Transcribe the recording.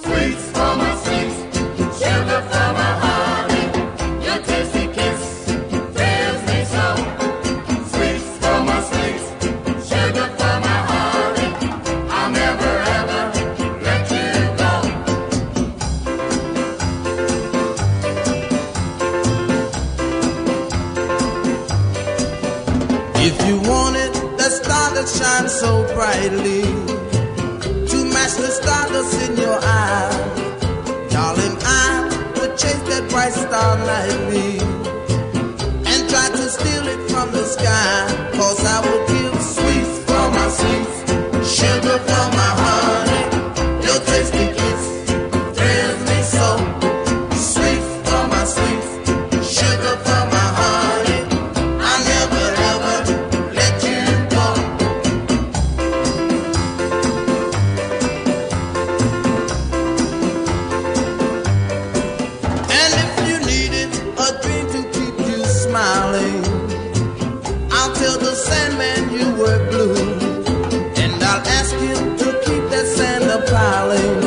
Sweets for my sweets, sugar for my honey. Your tasty kiss thrills me so. Sweets for my sweets, sugar for my honey. I'll never ever let you go. If you wanted that star that shines so brightly to match the stardust in your eye, darling, I would chase that bright star nightly and try to steal it from the sky. 'Cause I would give sweets for my sweets, sugar for my honey. Your tasty kiss thrills me so. Sweets for my sweets, sugar for my honey. I never ever let you go. And if you needed a dream to keep you smiling, I'll tell the Sandman you were blue, and I'll ask him to keep that sand a piling.